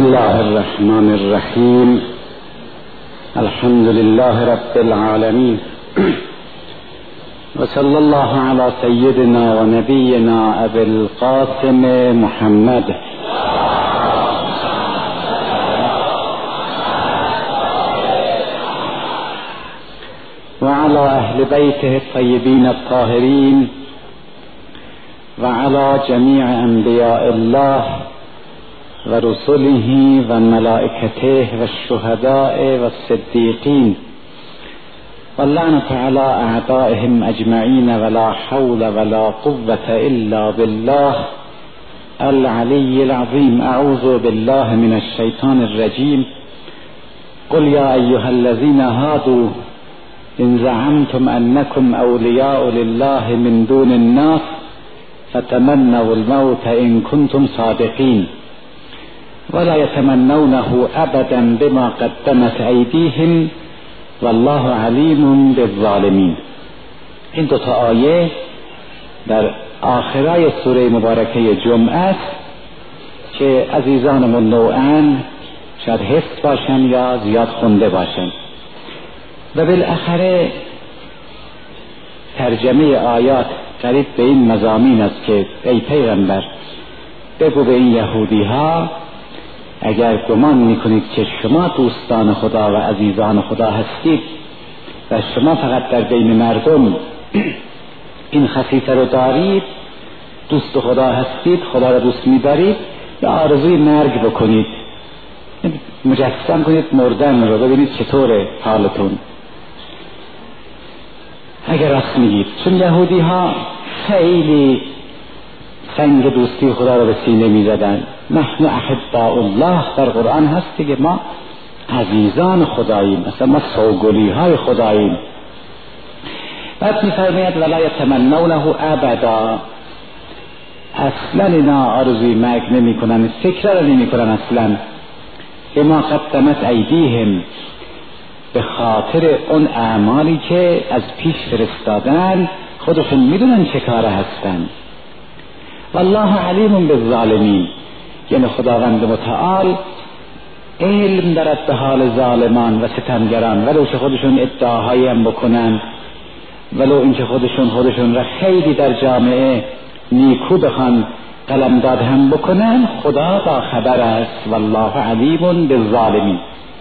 الله الرحمن الرحیم. الحمد لله رب العالمین و صلی الله علی سیدنا و نبینا ابی القاسم محمد و علی اهل بیته الطیبین الطاهرین و علی جمیع انبیاء الله و رسله و ملائکته و الشهداء و الصدیقین و لعنة علی اعدائهم اجمعین ولا حول ولا قوة الا بالله العلی العظیم. اعوذ بالله من الشیطان الرجیم. قل یا ایها الذین هادوا ان زعمتم انکم اولیاء لله من دون الناس فتمنوا الموت ان کنتم صادقین ولا يتمنونه ابدا بما قدمت ایدیهم والله علیم بالظالمین. این دو تا آیه در آخرای سوره مبارکه جمعه است که عزیزانمون نوعاً شاید حفظ باشن یا زیاد خونده باشن و بالاخره ترجمه آیات قریب به این مضامین است که ای پیغمبر بگو به این یهودی ها اگر گمان میکنید که شما دوستان خدا و عزیزان خدا هستید و شما فقط در بین مردم این خصیصه رو دارید، دوست خدا هستید، خدا رو دوست میدارید، یا آرزوی مرگ بکنید، مجسم کنید مردن رو، ببینید چطوره حالتون. اگر راست میگید، چون یهودی ها خیلی سنگ دوستی خدا رو به سینه میزدن. نحن احباء الله در قرآن هست که ما عزیزان خداییم، مثلا ما سوگلی های خداییم. بعد میفرماید ولا یتمنونه ابدا، اصلا اینا آرزوی مرگ نمی کنن، فکر رو نمی کنن اصلا. بما قدمت ایدیهم، به خاطر اون اعمالی که از پیش فرستادن، خودشون میدونن چه کاره هستن. والله علیم بالظالمین، یعنی خداوند متعال علم دارد به حال ظالمان و ستمگران، ولو که خودشون ادعاهایی هم بکنن، ولو اینکه خودشون را خیلی در جامعه نیکو بخوان قلمداد هم بکنن، خدا با خبر است. والله علیم بالظالمین.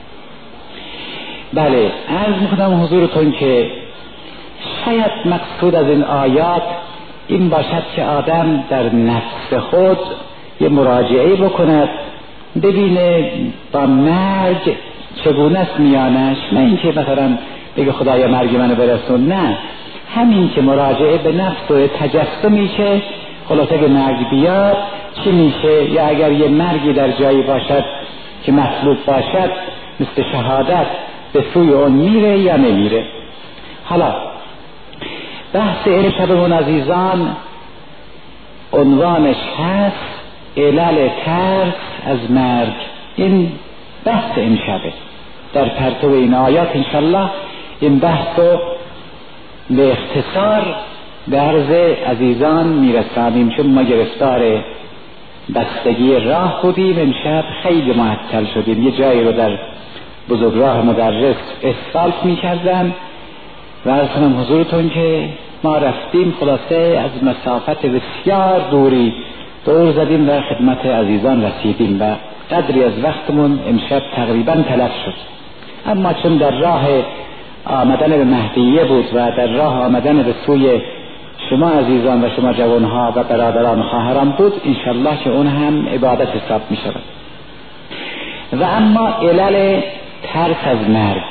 بله، عرض میکنم حضورتون که شاید مقصود از این آیات این باشد که آدم در نفس خود یه مراجعه بکند، ببینه با مرگ چگونه است میانش. نه اینکه مثلا بگه خدایا مرگ منو برسون، نه، همین که مراجعه به نفس و تجسمی که خلاصه که مرگ بیاد چی میشه، یا اگر یه مرگی در جایی باشد که مطلوب باشد مثل شهادت، به سوی اون میره یا نمیره. حالا بحث این شبمون عزیزان عنوانش هست علل ترس از مرگ. این بحث این شبه در پرتو این آیات انشالله این بحث رو به اختصار به عرض عزیزان میرسانیم، چون ما گرفتار بستگی راه بودیم. امشب خیلی معطل شدیم، یه جایی رو در بزرگراه مدرس اسفالت میکردن و عرض کنم حضورتون که ما رفتیم خلاصه از مسافت بسیار دوری دور زدیم و خدمت عزیزان رسیدیم و قدری از وقتمون امشب تقریبا تلف شد. اما چون در راه آمدن به مهدیه بود و در راه آمدن به سوی شما عزیزان و شما جوانها و برادران و خواهران بود، انشالله که اون هم عبادت حساب می شود. و اما علل ترس از مرگ،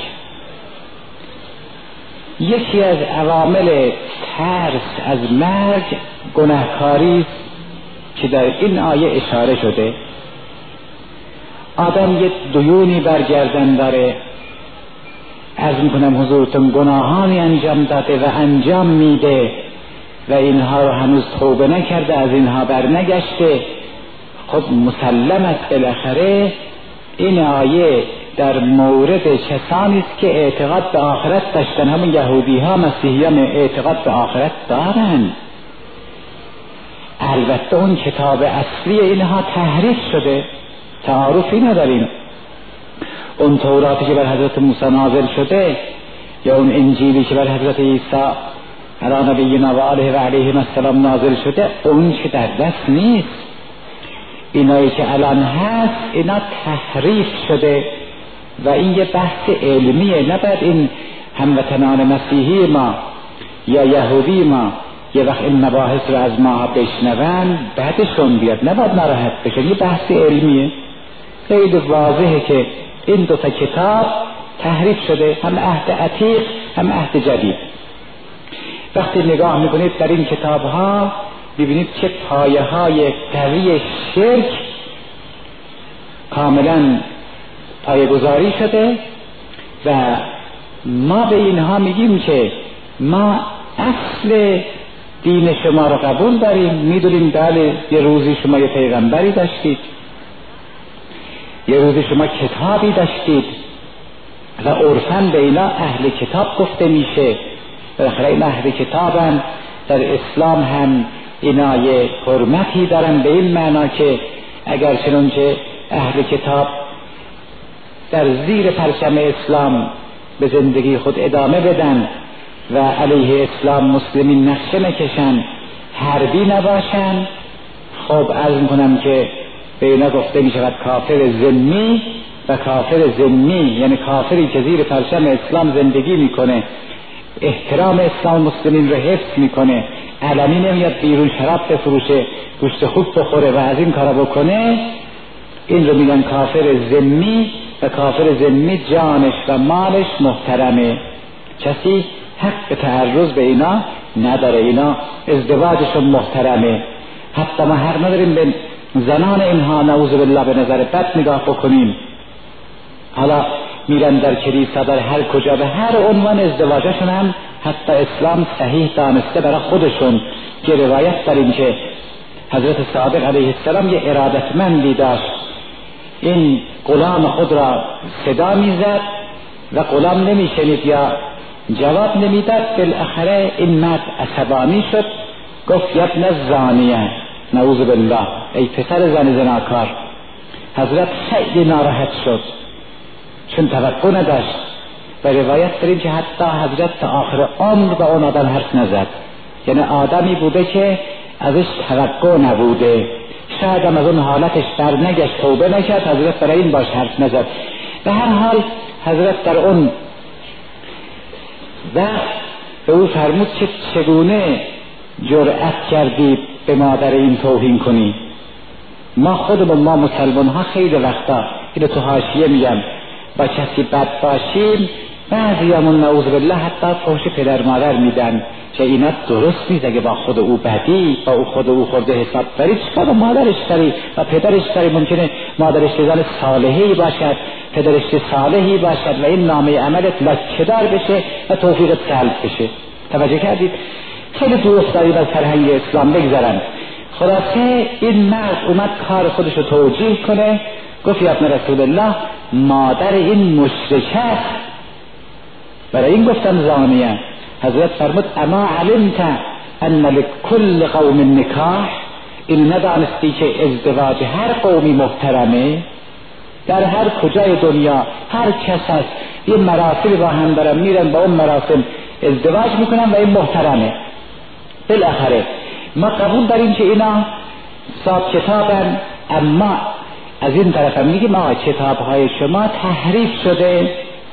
یکی از عوامل ترس از مرگ گناهکاری است که در این آیه اشاره شده. آدم یه دیونی برگردن داره، عرض میکنم حضورتون گناهانی انجام داده و انجام میده و اینها رو هنوز توبه نکرده، از اینها بر نگشته. خب مسلم است بالاخره این آیه در مورد کسانی است که اعتقاد به آخرت داشتن. همون یهودی ها، مسیحیان اعتقاد به آخرت دارن. البته اون کتاب اصلی اینها تحریف شده تعارفی نداریم. اون توراتی که بر حضرت موسی نازل شده یا اون انجیلی که بر حضرت عیسی علی نبینا و آله و علیهم السلام نازل شده، اون که در دست نیست. اینایی که الان هست اینا تحریف شده و این یه بحث علمیه. نباید این هموطنان مسیحی ما یا یهودی ما یه وقت این مباحث رو از ما بشنون بعدشون بیاد، نباید ناراحت بشن. یه بحث علمیه. خیلی واضحه که این دو تا کتاب تحریف شده، هم عهد عتیق هم عهد جدید. وقتی نگاه میکنید در این کتاب ها ببینید که پایه های قوی شرک کاملا پایه گذاری شده و ما به اینها میگیم که ما اصل دین شما رو قبول داریم، میدونیم بله یه روزی شما یه پیغمبری داشتید، یه روزی شما کتابی داشتید و عرفاً به اینا اهل کتاب گفته میشه. بالاخره این اهل کتابن، در اسلام هم اینا یه حرمتی دارن به این معنا که اگر چنانچه اهل کتاب در زیر پرچم اسلام به زندگی خود ادامه بدن و علیه اسلام مسلمین نقشه نکشن، حربی نباشن، خب عرض میکنم که به اینا گفته میشود کافر ذمی. و کافر ذمی یعنی کافری که زیر پرچم اسلام زندگی میکنه، احترام اسلام مسلمین رو حفظ میکنه، علنی نمیاد بیرون شراب بفروشه، گوشت خوب بخوره و از این کارا بکنه، این رو میگن کافر ذمی. و کافر ذمی جانش و مالش محترمه، کسی حق تعرض به اینا نداره، اینا ازدواجشون محترمه. حتی ما حق نداریم به زنان اینها نعوذ بالله به نظر بد نگاه بکنیم. حالا میرن در کلیسا در هر کجا به هر عنوان ازدواجشون هم حتی اسلام صحیح دانسته برای خودشون، که روایت داریم که حضرت صادق علیه السلام یه ارادتمندی داشت، این غلام خود را صدا میزد و غلام نمیشنید یا جواب نمیداد. بالاخره این مرد عصبانی شد، گفت یبن الزانیه، نعوذ بالله، ای پسر زن زناکار. حضرت خیلی ناراحت شد چون توقع نداشت و روایت داریم که حتی حضرت تا آخر عمر با اون آدم حرف نزد. یعنی آدمی بوده که ازش توقع نبوده، شاید هم از اون حالتش بر نگشت، توبه نکرد، حضرت برای این باش حرف نزد. به هر حال حضرت در اون وقت به او فرمود که چگونه جرأت کردی به مادر این توهین کنی. ما خودمون ما مسلمان ها خیلی وقتا اینو تو حاشیه میگم با کسی بد باشیم، بعضیامون نعوذ بالله حتی فحش پدر مادر میدن که اینا درست نیست. اگه با خود او بدی، با او خود او خورده حساب داری، چیکار با مادرش داری و پدرش داری؟ ممکنه مادرش زن صالحی باشد، پدرش صالحی باشد و این نامه عملت لکه‌دار بشه و توفیقت سلب بشه. توجه کردید؟ خیلی دوست دارید از فرهنگ اسلام بگذارن. خلاصه این مرد اومد کار خودش رو توجیه کنه، گفت یا ابن رسول الله، مادر این مشرکه، برای این گفتم زانیه. حضرت فرمود اما علمت ان لکل قوم نکاح، این ندانستی که ازدواج هر قومی محترمه؟ در هر کجای دنیا هر کس هست یه مراسم با هم دارن، میرن با اون مراسم ازدواج میکنن و این محترمه. بالاخره ما قبول داریم که اینا صاحب کتابن، اما از این طرف هم میگیم ما کتابهای شما تحریف شده.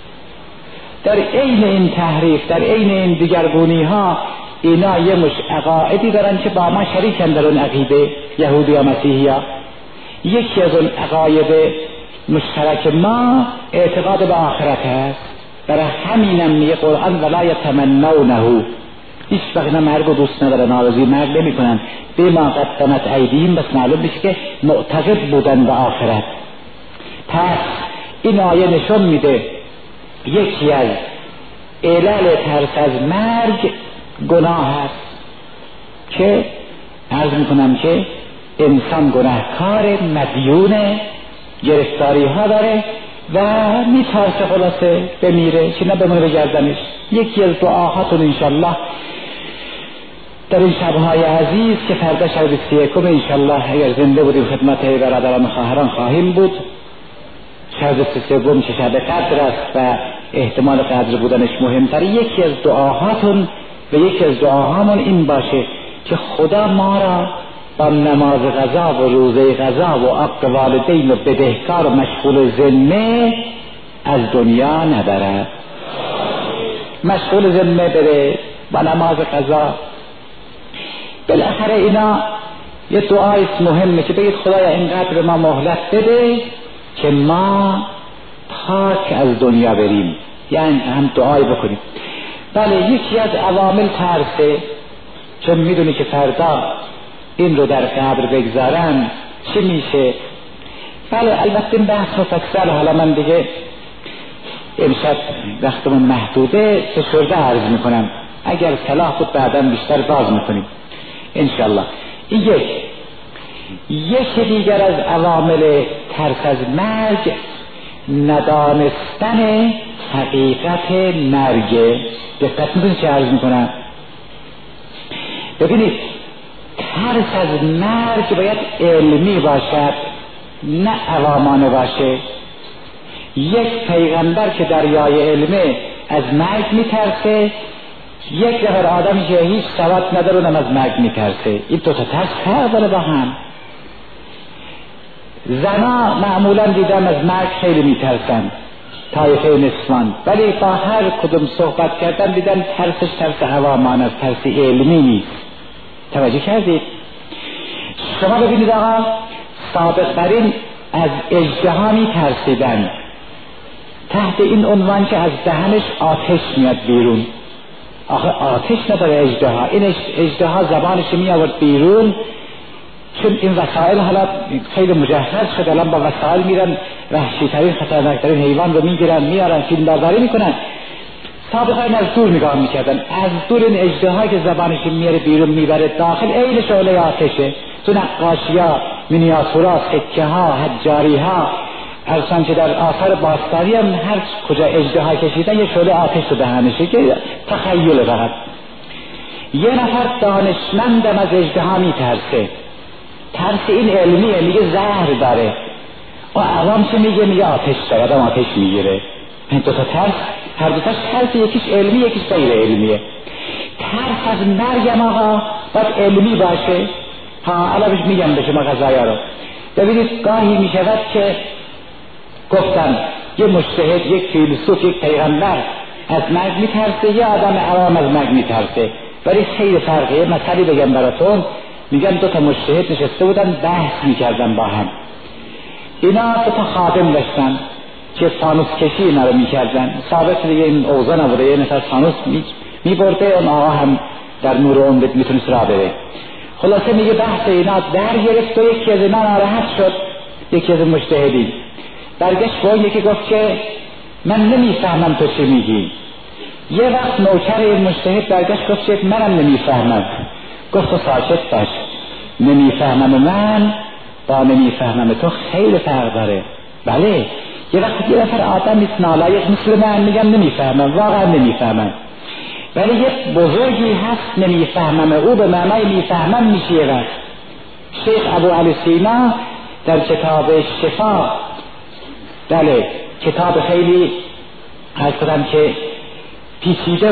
در عین این تحریف، در عین این دیگرگونی ها، اینا یه مش عقایدی دارن که با ما شریکن در اون عقیده، یهودی یا مسیحی ها. یکی از اون عقاید مشترک ما اعتقاد به آخرت هست. برای همینم میگه قرآن ولا یتمنونه، هیچ وقت نه مرگ و دوست ندارن، آرزوی مرگ نمی کنن، بما قدمت ایدیهم، بس معلوم بشه که معتقد بودن به آخرت. پس این آیه نشون میده یکی از علل ترس از مرگ گناه هست، که عرض میکنم که انسان گناهکار، مدیونه، گرفتاری ها داره و میترسه خلاصه بمیره، چه نه بمونه به گردنش. یکی از دعاهاتون انشالله در این شبهای عزیز که فردا شب 21 انشالله اگر زنده بودیم خدمت برادران و خواهران خواهیم بود. شب 23 که شب قدر است و احتمال قدر بودنش مهمتر. یکی از دعاهاتون و یکی از دعاهامون این باشه که خدا ما را با نماز قضا و روزه قضا و عق والدین و بدهکار و مشغول ذمه از دنیا نبرد. مشغول ذمه بره با نماز قضا. بالاخره اینا یه دعای مهمه که بگید خدایا اینقدر ما مهلت بده که ما پاک از دنیا بریم، یعنی هم دعای بکنیم. بله یکی از عوامل ترسه، چون میدونی که فردا این رو در قبر بگذارن چی میشه. بله البته این بحث مفصل، حالا من دیگه امشب وقتمون محدوده فشرده عرض میکنم، اگر صلاح بود بعدا بیشتر باز میکنیم انشالله. این یک دیگر از عوامل ترس از مرگ ندانستن حقیقت مرگ. دقت میکنید چه عرض میکنم؟ ببینید ترس از مرگ باید علمی باشد نه عوامانه باشه. یک پیغمبر که دریای علمه از مرگ میترسه، یک نفر آدمی که هیچ سواد نداره اونم از مرگ میترسه. این دو تا ترس فرق داره با هم. زنا معمولا دیدم از مرگ خیلی میترسن، طایفه نسوان، ولی با هر کدوم صحبت کردن دیدن ترسش ترس عوامان است، ترس علمی نیست. توجه کردید؟ شما ببینید آقا سابق‌ترین از اژدها میترسیدن تحت این عنوان که از دهنش آتش میاد بیرون. آخه آتش نداره اژدها، این اژدها زبانش می آورد بیرون، چون این وسایل حالا خیلی مجهز شد، الان با وسایل میرن وحشی‌ترین خطرناکترین حیوان رو میگیرن میارن فیلم برداری میکنن. سابقا این از دور نگاه میکردن، از دور این اژدها که زبانش میاره بیرون میبره داخل عین شعله آتشه. تو نقاشی‌ها، مینیاتورها، سکه ها، حجاری ها، ارسان که در آثار باستانی هم هر کجا اژدها کشیدن یه شعله آتش تو دهنشه که تخیل فقط. یه نفر دانشمندم از اژدها میترسه، ترس این علمیه، میگه زهر داره. و عوام چه میگه آتش داره، آدم آتش میگیره. این دو تا ترس، هر دو ترس یکیش علمی یکیش غیر علمیه. ترس از مرگم آقا باید علمی باشه. ها الان میگم به شما قضایا رو ببینید. گاهی میشود که گفتم یه مجتهد، یک فیلسوف، یک پیغمبر از مرگ میترسه، یه آدم عوام از مرگ میترسه، ولی خیلی فرقه. مثلی بگم براتون، میگم دو تا مجتهد نشسته بودن بحث میکردن با هم. اینا دو تا خادم داشتن که فانوس کشی اینا رو میکردن. ثابت دیگه این اوضاع نبوده، یه نفر فانوس میبرده، اون آقا هم در نور اون میتونست را بره. خلاصه میگه بحث اینا در گرفت و یکی از اینا ناراحت شد، یکی از مجتهدین برگشت با یکی گفت که من نمیفهمم تو چه میگی. یه وقت نوکر این مجتهد برگشت گفت که منم نمیفهمم. گفت تو ساکت باش، نمیفهمم من با نمیفهمم تو خیلی فرق داره. بله یه وقت یه نفر آدم نیست نالایق مثل من میگم نمیفهمم، واقعا نمیفهمم، ولی یه بزرگی هست نمیفهمم، او به معنای میفهمم میشه. یه وقت شیخ ابو علی سینا در کتاب شفا، بله کتاب خیلی عرض کنم که پیچیده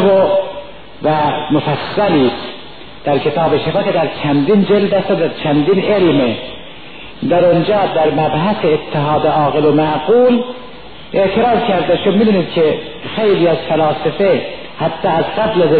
و مفصلی در کتاب شفا که در چندین جلد است و در چندین علمه، در اونجا در مبحث اتحاد عاقل و معقول اعتراض کرده. شد میدونید که خیلی از فلاسفه حتی از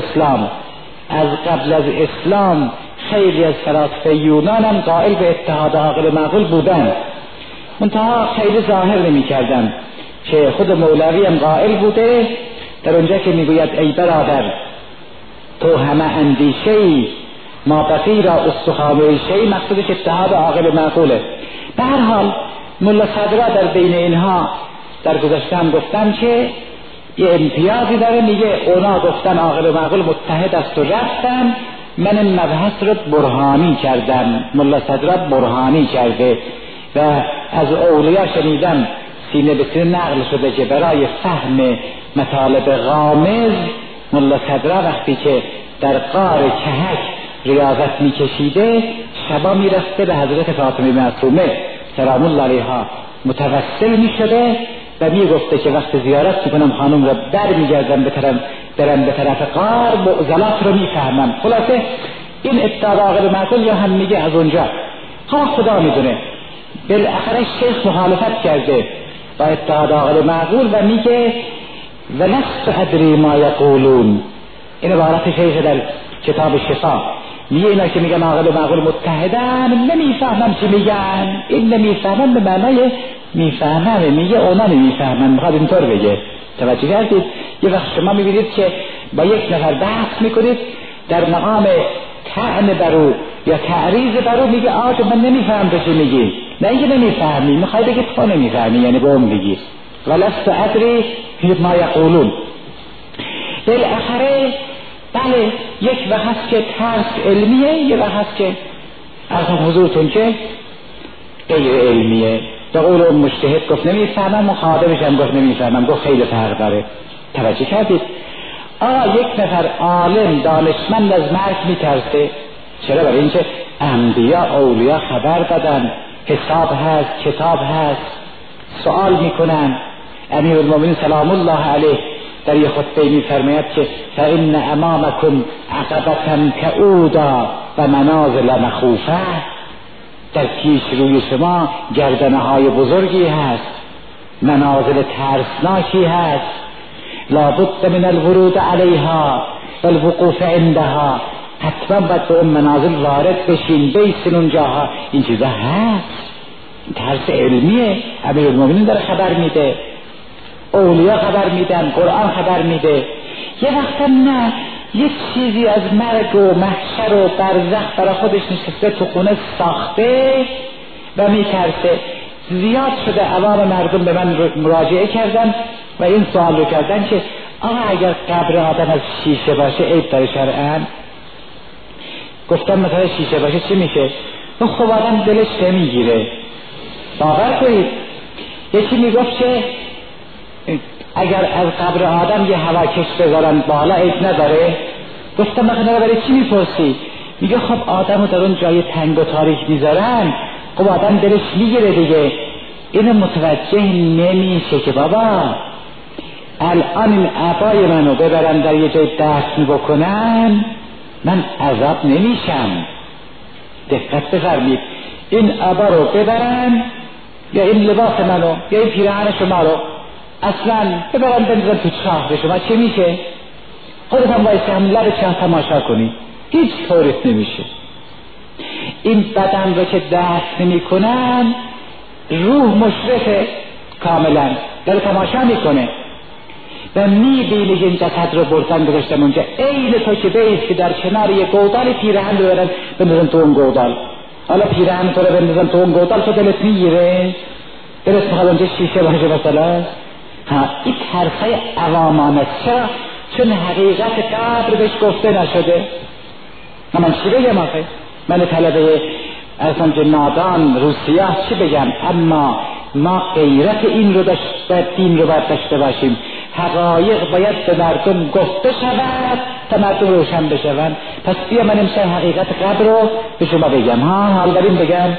قبل از اسلام خیلی از فلاسفه یونان هم قائل به اتحاد عاقل و معقول بودن، منتها خیلی ظاهر نمی کردن. که خود مولوی هم قائل بوده در اونجا که میگوید ای برادر تو همه اندیشه‌ای ما بقی را استخوانه شی، مقصودش اتحاد عاقل و معقوله. به هر حال ملا صدرا در بین اینها در گذشته هم گفتن که یه امتیازی داره، میگه اونا گفتن عاقل و معقول متحد است و رفتن، من این مبحث رو برهانی کردم. ملا صدرا برهانی کرده و از اولیا شنیدم سینه به سینه نقل شده که برای فهم مطالب غامض ملا صدرا وقتی که در غار کهک ریاضت میکشیده شبا میرفته به حضرت فاطمه معصومه سلام الله علیها متوسل میشده و میگفته که وقت زیارت میکنم خانم را در میگردم برم به طرف غار معضلات رو میفهمم. خلاصه این ادعا عاقل معقول یا هم میگه از اونجا خدا میدونه. بالاخره شیخ مخالفت کرده با ادعا عاقل معقول و میگه ولست ادری ما یقولون. این عبارت شیخ در کتاب شفا میگه اینا که میگن عاقل معقول متحدن نمیفهمم چی میگن. این نمیفهمم به معنای میفهمم، میگه اونا نمیفهمن، میخواد اینطور بگه. توجه کردید؟ یه وقت شما میبینید که با یک نفر بحث میکنید در مقام طعن برو یا تعریض برو میگه آج من نمیفهم تو چی میگی. نه اینکه نمیفهمی، میخوای بگی تو نمیفهمی، یعنی به اون بگی ولست ادری ما یقولون. بالاخره بله یک وقت هست که ترس علمیه، یه وقت هست که ارزم حضورتون که غیر علمیه. به قول اون مجتهد گفت نمیفهمم، مخاطبش هم گفت نمیفهمم، گفت خیلی فرق داره. توجه کردید؟ یک نفر عالم دانشمند از مرگ میترسه. چرا؟ برای اینکه انبیا اولیا خبر دادن، حساب هست، کتاب هست، سوال میکنن. امیرالمومنین سلام الله علیه در یه خطبه میفرماید که فإن امامکم عقبة کعودا و منازل مخوفه. در پیش روی شما گردنه های بزرگی هست، منازل ترسناکی هست. لابد من الورود علیها و الوقوف عندها. حتما باید به اون منازل وارد بشین، بیسین اونجاها. این چیزا هست، ترس علمیه. امیرالمومنین داره خبر میده، اولیا خبر میدن، قرآن خبر میده. یه وقتا نه، یک چیزی از مرگ و محشر و برزخ برای خودش نشسته تو خونه ساخته و میترسه. زیاد شده عوام مردم به من مراجعه کردن و این سوال رو کردن که اگر قبر آدم از شیشه باشه عیب داره شرعاً؟ گفتم مثلا شیشه باشه چی میشه؟ خب آدم دلش نمیگیره. باور کنید یکی میگفت که اگر از قبر آدم یه هواکش بذارن بالا عیب نداره. گفتم مثلا برای چی میپرسی؟ میگه خب آدمو در اون جای تنگ و تاریک میذارن، خب آدم دلش میگیره دیگه. اینو متوجه نمیشه که بابا الان این عبای منو ببرن در یه جای دفن بکنن من عذاب نمیشم. دقت بفرمید، این عبا رو ببرن یا این لباس منو یا این پیراهن شما رو اصلا ببرن بندازن تو چاه شما چه میشه؟ خودت هم وایسی هم لب چاه تماشا کنی، هیچ طوریت نمیشه. این بدن رو که دست نمی کنن روح مشرفه کاملا، داره تماشا میکنه و میبینی این جسد رو بردن گذاشتن اونجا. عین تو که بیستی در کنار یه گودال پیراهن رو برن بندازن تو اون گودال. حالا پیراهن تو رو بندازن تو اون گودال تو دلت میگیره؟ دلت میخواد اونجا شیشه باشه مثلا؟ این ترسای عوامان است. چرا؟ چون حقیقت قبر بهش گفته نشده. من چی بگم آخه؟ من طلبه ارسان که نادان روسیه چی بگم؟ اما ما غیرت این رو دین رو باید داشته باشیم. حقایق باید به مردم گفته شود تا مردم روشن بشوند. پس بیا من امشب حقیقت قبر رو به شما بگم. حال داریم بگم؟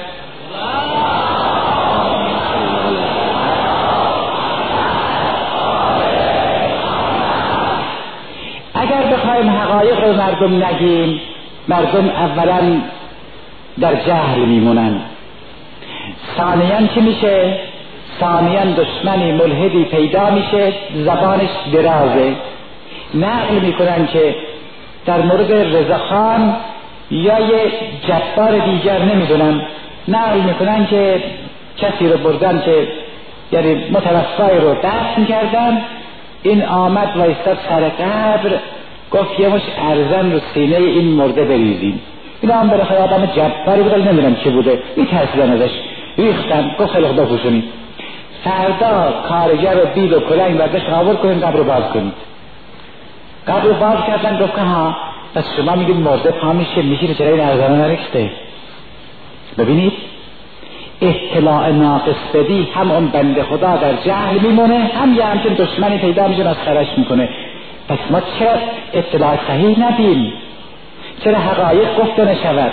اگر بخوایم حقایق رو مردم نگیم، مردم اولا در جهل میمونن. ثانیاً چی میشه؟ ثانیاً دشمنی ملحدی پیدا میشه، زبانش درازه. نقل میکنن که در مورد رضاخان یا یه جبار دیگر نمیدونم، نقل میکنن که کسی رو بردن که یعنی متوفای رو دفن کردن. این آمد و ایستاد سر قبر، گفت یه مش ارزن رو سینه این مرده بریزیم. این هم برای خیلی آدم جباری بودن، نمیدونم چی بوده، میترسیدن ازش، ریختن. گفت خیلی خدا پوشونید، فردا کارگر و بیل و کلنگ برداشت آورد کنید قبر رو باز کنید. قبر رو باز کردن. گفت که ها پس شما میگید مرده پا میشه چرا این ارزنه نریخته؟ ببینید اطلاع ناقص بدی، هم اون بنده خدا در جهل میمونه، هم یه همچین دشمنی پیدا میشه مسخرش میکنه. پس ما چرا اطلاع صحیح ندیم؟ چرا حقایق گفته نشود؟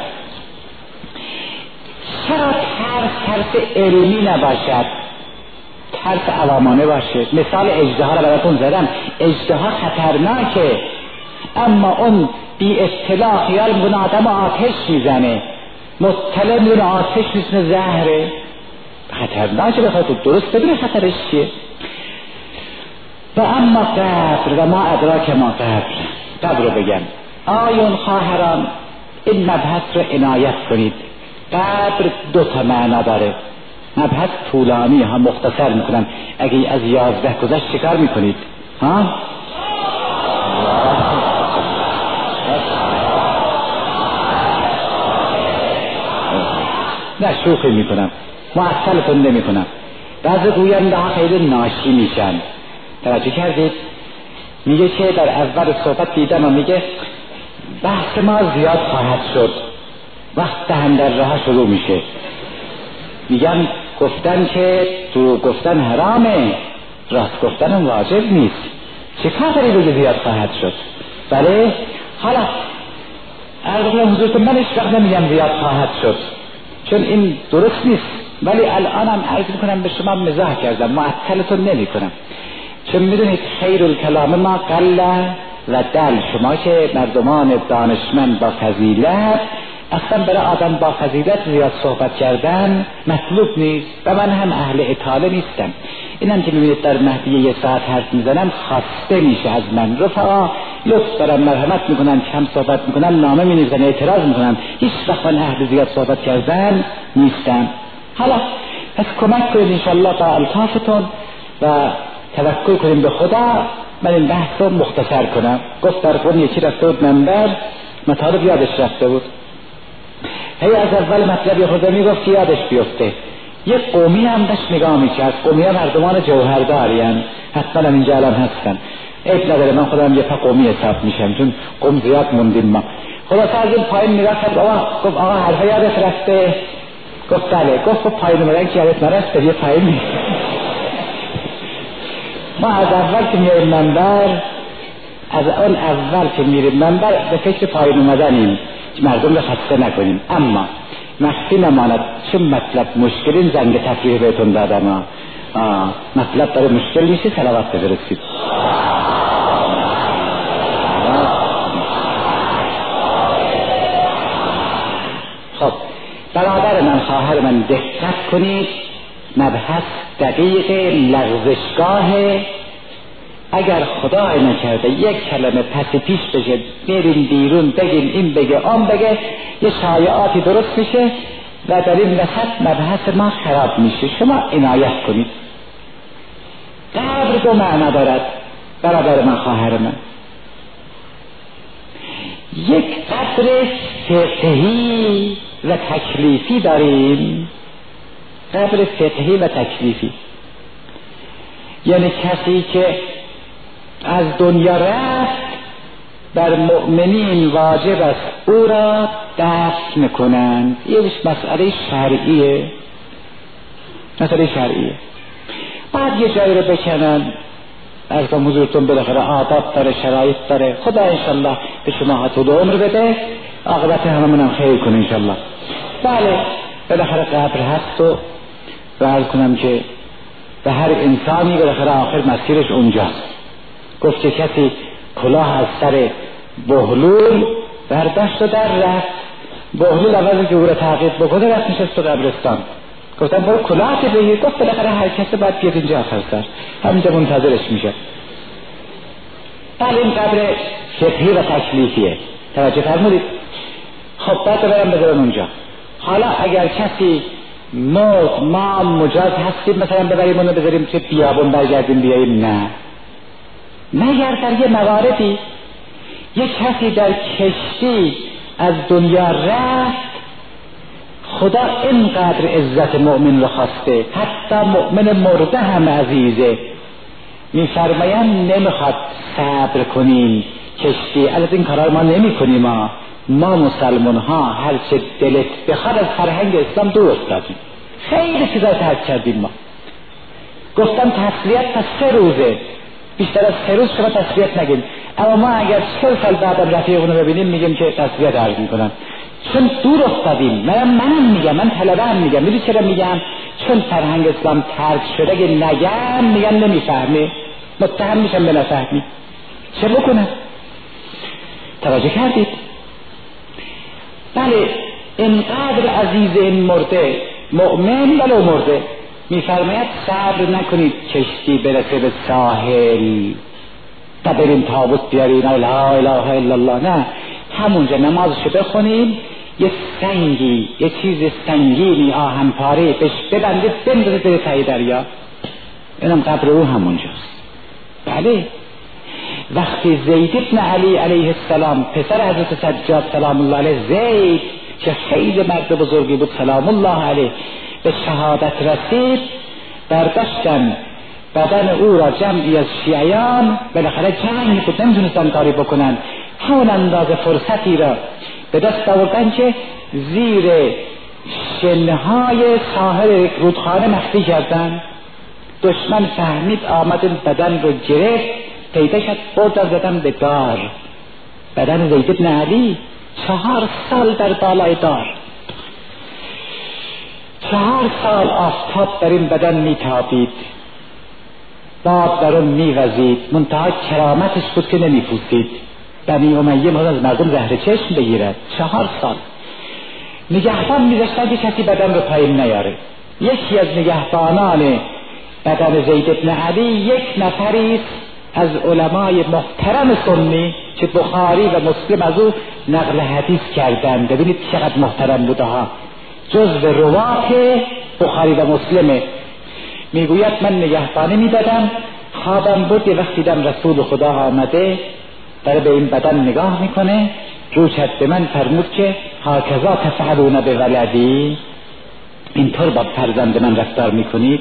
چرا ترس علمی نباشد، ترس عوامانه باشه؟ مثال اژدها رو براتون زدم. اژدها خطرناکه، اما اون بی اطلاع خیال میکنه آدم آتش میزنه، مطلع میدونه آتش میزنه زهره، خطرناکه. بخواد درست ببینه خطرش چیه. و اما قبر و ما ادراک ما قبر رو بگم. آیون خواهران این مبحث رو عنایت کنید. قبر دو تا معنا داره. مبحث طولانی ها، مختصر میکنم. اگه از 11 گذشت چیکار میکنید؟ ها؟ نه شوخی میکنم، معطلتون نمیکنم. بعضی گوینده ها خیلی ناشی میشن. توجه کردید؟ میگه که در اول صحبت دیدم و میگه بحث ما زیاد خواهد شد، وقت دهنده راه شروع میشه. میگم گفتن که دروغ گفتن حرامه، راست گفتن واجب نیست. چه کاری بگه زیاد خواهد شد؟ بله حالا عرض کنم حضورتون، من هیچ وقت نمیگم زیاد خواهد شد چون این درست نیست، ولی الانم عرض میکنم به شما مزاح کردم، معطلتون نمی کنم. چون میدونید خیر الکلام ما قل و دل. شما که مردمان دانشمند با فضیلت، اصلا برای آدم با فضیلت زیاد صحبت کردن مطلوب نیست و من هم اهل اطاله نیستم. اینم که میبینید در مهدی یه ساعت حرف میزنم خواسته میشه از من. رفقا لطف دارم، مرحمت میکنن، کم صحبت میکنن، نامه مینویسن، اعتراض میکنن. هیچ وقت من اهل زیاد صحبت کردن نیستم. حالا پس کمک کنید انشالله با الطافتون و توکل کنیم به خدا. من این بحث رو مختصر کنم. گفت در قرن یکی رفته بود منبر، مطالب یادش رفته بود. هی از اول مطلبی خود میگفت که یادش بیفته. یک قومی هم داشت نگاه میکرد. قومی هم مردمان جوهردارین، حتما هم اینجا الان هستن. عیب نداره، من خودم یه پا قومی حساب میشم چون قوم زیاد موندیم ما. خلاصه از این پایین نگاه کرد. گفت آقا حرفا یادت رفته؟ گفت بله. گفت پایین اومدن که یادت نرفته، یه پایین نیست. ما از اول که میریم منبر، از اون اول که میریم منبر به فکر پایین اومدنیم که مردم رو خسته نکنیم. اما مخفی نماند چون مطلب مشکلین، زنگ تفریح بهتون دادم. مطلب داره مشکل میشه، صلوات بفرستید. خب برادر من، خواهر من، دقت کنید. مبحث دقیق لغزشگاه. اگر خدای نکرده یک کلمه پس پیش بشه، بریم بیرون بگیم این بگه آن بگه، یه شایعاتی درست میشه و در این وسط مبحث ما خراب میشه. شما عنایت کنید. قبر دو معنا دارد برادر من، خواهر من. یک قبر فقهی و تکلیفی داریم. قبر فقهی و تکلیفی یعنی کسی که از دنیا رفت، بر مؤمنین واجب است او را دفن کنند. یه مسئله شرعیه، مسئله شرعیه. بعد یه جایی رو بکنن، از حضورتون بالاخره آداب داره، شرایط داره. خدا انشالله به شما طول عمر بده، عاقبت هممونم خیر کنه انشالله. بله بالاخره قبر هست و عرض کنم که به هر انسانی بالاخره آخر مسیرش اونجاست. گفت که کسی کلاه از سر بهلول برداشت و در رفت. بهلول اول که او را تعقیب بکنه رفت نشست تو قبرستان. گفتن برو کلاه که بگیر. گفت بالاخره هر کسی باید بیاد اینجا آخر سر، همینجا منتظرش میشه. بله این قبر فقهی و تکلیفیه. توجه فرمودید؟ خب بعد برم بذارم اونجا. حالا اگر کسی مرد، ما مجاز هستیم مثلا ببریم اونو بذاریم که بیابون برگردیم بیاییم؟ نه، مگر در یه مواردی یک کسی در کشتی از دنیا رفت، خدا اینقدر عزت مؤمن رو خواسته، حتی مؤمن مرده هم عزیزه. میفرمایند نمیخواد صبر کنیم کشتی، از این کارا ما نمی کنیم. ما مسلمان ها هر چه دلت بخواد از فرهنگ اسلام دور افتادیم، خیلی چیزا ترک کردیم. ما گفتم تسلیت تا 3 روزه. بیشتر از 3 روز شما تسلیت نگین. اما ما اگر 40 سال بعد رفیقونو ببینیم میگیم که تسلیت عرض میکنن، چون دور افتادیم. منم میگم، من طلبه‌ام میگم. میدونی چرا میگم؟ چون فرهنگ اسلام ترک شده. اگه نگم میگن نمیفهمه، متهم میشن به نفهمی. چه بکنم؟ توجه کردید؟ بله، اینقدر عزیز این مرده، مؤمن ولو مرده، میفرماید صبر نکنید کشتی برسه به ساحل تا بریم تابوت بیاریم لا اله الا الله. نه، همونجا نمازشو بخونیم، یه سنگی، یه چیز سنگینی آهن پاره بهش ببندید، بندازید به ته دریا. اینم قبر او همونجاست. بله، وقتی زید ابن علی علیه السلام پسر حضرت سجاد سلام الله علیه، زید که خیلی مرد بزرگی بود سلام الله علیه، به شهادت رسید، برداشتن بدن او را جمعی از شیعیان، بالاخره جنگ بود، نمیتونستن کاری بکنن، همون اندازه فرصتی را به دست آوردن که زیر شنهای ساحل رودخانه مخفی کردن. دشمن فهمید، آمد بدن رو گرفت، پیدا شد، بردن زدن به دار. بدن زید ابن علی 4 سال در بالای دار، 4 سال آفتاب در این بدن میتابید، باد در اون میوزید، منتها کرامتش بود که نمیپوسید. بنی امیه میخواست از مردم زهر چشم بگیرد. 4 سال نگهبان میذاشتن که کسی بدن رو پایین نیاره. یکی از نگهبانان بدن زید ابن علی یک نفری از علمای محترم سنی که بخاری و مسلم از او نقل حدیث کردند. ببینید چقدر محترم بوده ها، جزو روات بخاری و مسلمه. میگوید من نگهبانی میدادم، خوابم بود، یه وقت دیدم رسول خدا آمده داره به این بدن نگاه میکنه، رو کرد به من، فرمود که هاکذا تفعلون به ولدی، اینطور با فرزند من رفتار میکنید.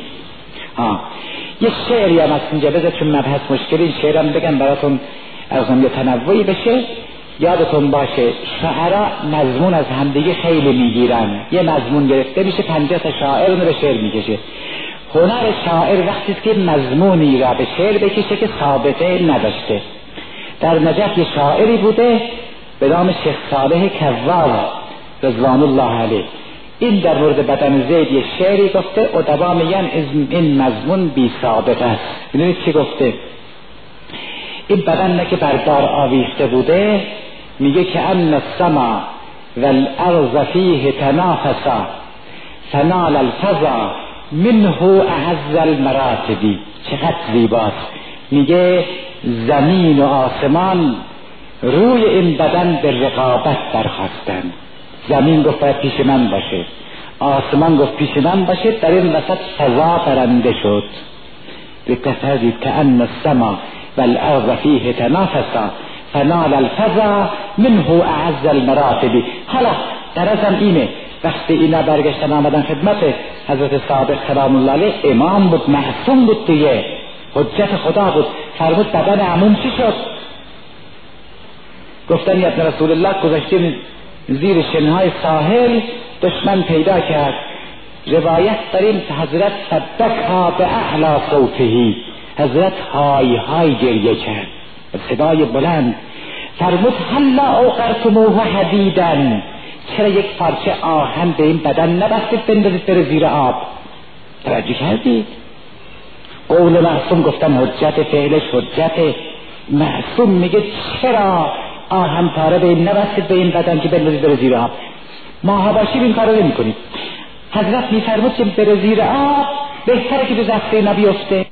یه شعری هم از اینجا بذار، چون مبحث مشکلی، این شعرم بگم براتون ارزم یه تنوعی بشه. یادتون باشه شعرا مضمون از همدیگه خیلی میگیرن، یه مضمون گرفته میشه 50 تا شاعر اونو به شعر میکشه. هنر شاعر وقتی است که مضمونی را به شعر بکشه که ثابته نداشته. در نجف یه شاعری بوده به نام شیخ صالح کوار رضوان الله علیه، این در مورد بدن زید یه شعری گفته، ادبا میگن این مضمون بی سابقه است. ببینید چی گفته. این بدن نه که بردار آویخته بوده، میگه که ان السما والارض فیه تنافسا فنال الفضا منه اعز المراتبی. چقدر زیباست. میگه زمین و آسمان روی این بدن به رقابت برخاستن. زمین گفت باید پیش من باشه، آسمان گفت پیش من باشه، در این وسط فضا برنده شد. بتفادید که ان السما والارض فیه تنافسا فنال الفضا منه اعز المراتبی. حالا درازم اینه، وقتی اینا برگشتن آمدن خدمت حضرت صادق سلام الله علیه، امام بود، معصوم بود دیگه، حجت خدا بود، فرمود بدن عموم چی شد؟ گفتن یا ابن رسول الله گذاشتیم زیر شنهای ساحل، دشمن پیدا کرد. روایت داریم حضرت صدقها به اعلی صوتهی، حضرت های های گریه کرد، صدای بلند. فرمود هلا اوقرتموه حدیدن، چرا یک پارچه آهن به این بدن نبستید بندازید بره زیر آب؟ توجه کردید؟ قول معصوم گفتن حجت، فعلش حجت. معصوم میگه چرا آهن پاره به این نبستید به این بدن که بندازید بره زیر آب؟ ماها باشیم این کارو نمی کنید. حضرت میفرمود که بره زیر آب بهتره که به زخته نبیفته.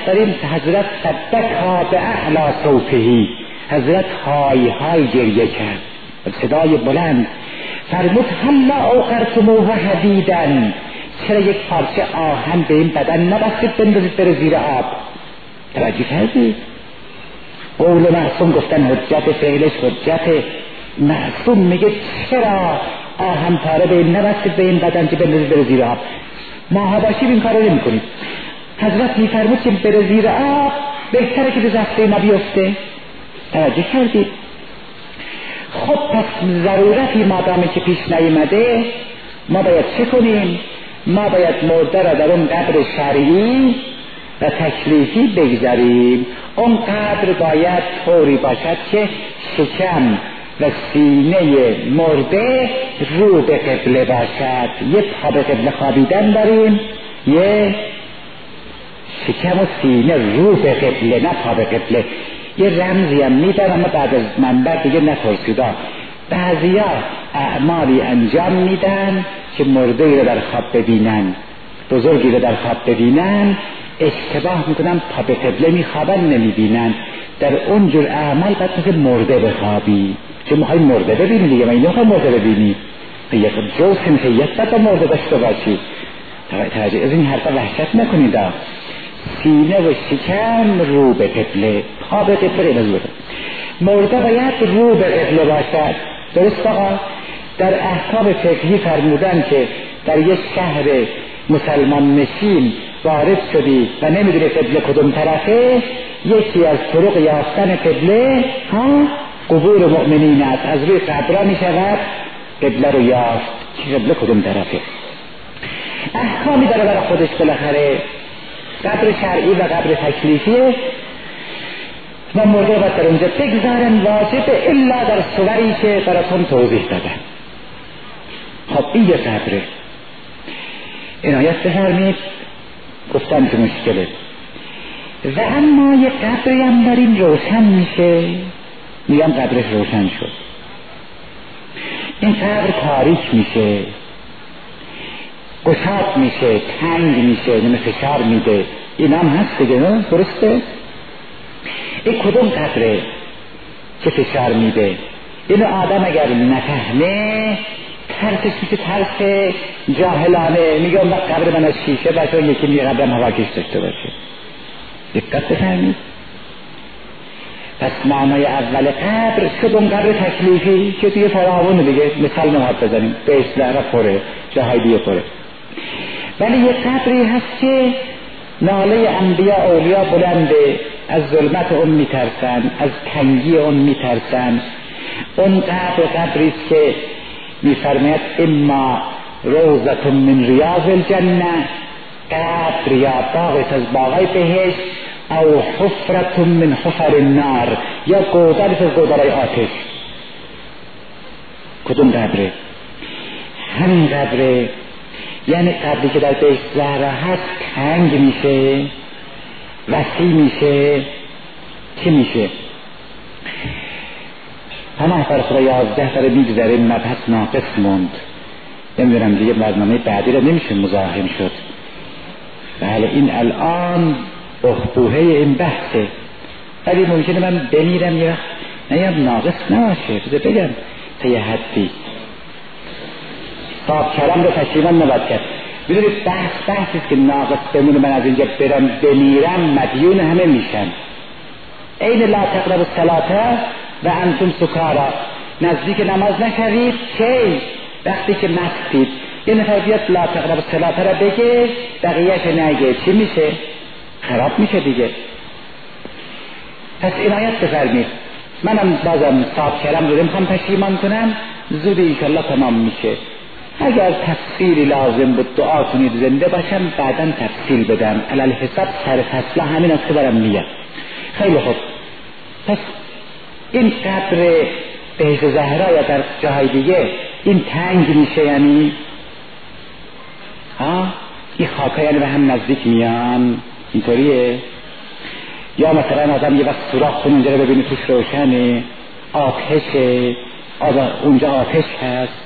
داریم حضرت صدقها به اعلی صوته، حضرت های های گریه کرد صدای بلند، فرمود هلا اوقرتموه حدیدن، چرا یک پارچه آهن به این بدن نبستید بندازید بره زیر آب؟ توجه کردید؟ قول معصوم گفتن حجت، فعلش حجت. معصوم میگه چرا آهن پاره به این نبستید به این بدن که بندازید بره زیر آب؟ ما باشیم این کارو نمی کنیم. حضرت میفرمود که بره زیر آب بهتره که به زفته نبیفته. توجه کردید؟ خب پس ضرورتی مادامی که پیش نیامده ما باید چه کنیم؟ ما باید مرده را در اون قبر شرعی و تکلیفی بگذاریم. اون قبر باید طوری باشد که شکم و سینه مرده رو به قبله باشد. یه پا به قبله خوابیدن داریم، یه شکم و سینه رو به قبله نه پا به قبله. یه رمزی هم میدن اما بعد از منبر دیگه نپرسیدا. بعضیا اعمالی انجام میدن که مرده رو در خواب ببینن، بزرگی رو در خواب ببینن، اشتباه میکنن پا به قبله میخوابن نمیبینن. در اونجور اعمال باید مثل مرده بخوابی، چون میخوای مرده ببینی دیگه، من این نخواه مرده ببینی یک جو سنخیت باید مرده داشته باشی. توجه از این حرفا وحشت نکنید. سینه و شکم رو به قبله، پا به قبله نزوده. مرده باید رو به قبله باشد. درست آقا؟ در احکام فقهی فرمودن که در یک شهر مسلمان نشین وارد شدی و نمیدونی قبله کدوم طرفه، یکی از طرق یافتن قبله قبور مؤمنین است. از روی قبرها می شود قبله رو یافت که قبله کدوم طرفه. احکامی داره برای خودش بالاخره، قبر شرعی و قبر تکلیفیه و مرده باید در اونجا بگذارن، واجبه الا در صوری که براتون توضیح دادن. خب این یه قبره. عنایت بفرمید، گفتم که مشکله. و اما یه قبری هم داریم روشن میشه، میگم قبرش روشن شد. این قبر تاریک میشه، گشاد میشه، تنگ میشه، یعنی فشار میده. این هم هست دیگه، نه؟ درسته؟ این کدوم قبره که فشار میده؟ اینو آدم اگر نفهمه ترسش میشه، ترس جاهلانه. میگه اون قبر من از شیشه باشه، یکی میگه قبرم هواکش داشته باشه. دقت بفرمید. پس معنای اول قبر شد اون قبر تکلیفی که دیگه فراوونه دیگه، مثال نماد بزنیم به اصلاح پره، جاهای دیگه پره. ولی یه قبری هست که ناله انبیاء اولیاء بلنده، از ظلمت اون میترسن، از تنگی اون میترسن. اون قبریست که میفرماید اما روضة من ریاض الجنه، قبر یا باغ از باغای بهشت، او حفرة من حفر النار، یا گودر از گودرهای آتش. کدوم قبره؟ همین قبره. یعنی قبری که در بهشت زهرا هست تنگ میشه، وسیع میشه، چی میشه؟ همه پر خدا 11 داره میگذره، مبحث ناقص موند. نمیدونم دیگه برنامه بعدی رو نمیشه مزاحم شد. بله این الان اخبوهه این بحثه، ولی ممکنه من بمیرم یه وقت نیم ناقص نباشه، بذار بگم تا یه حدی صاحب کلام رو پشیمان نباید کرد. بدونید بحثیست که ناقص بمونه، من از اینجا برم بمیرم مدیون همه میشن. این لا تقربوا الصلاة و انتم سکارا، نزدیک نماز نشوید که وقتی که مستید. یه نفر بیاد لا تقربوا الصلاة را بگه بقیهش نگه، چی میشه؟ خراب میشه دیگه. پس عنایت بفرمید. منم بازم صاحب کلام رو نمیخوام پشیمان کنم، زود انشالله تمام میشه. اگر تفصیلی لازم بود دعا کنید زنده باشم، بعداً تفصیل بدم. علل حساب سر فصله همین است که برم میگم. خیلی خوب. پس این قبر بهشت زهرا یا در جاهای دیگه این تنگ میشه، یعنی این خاکا یعنی به هم نزدیک میان، اینطوریه. یا مثلا آدم یه وقت سوراخ کنه اونجا رو ببینی توش روشنه، آتشه، اونجا آتش هست.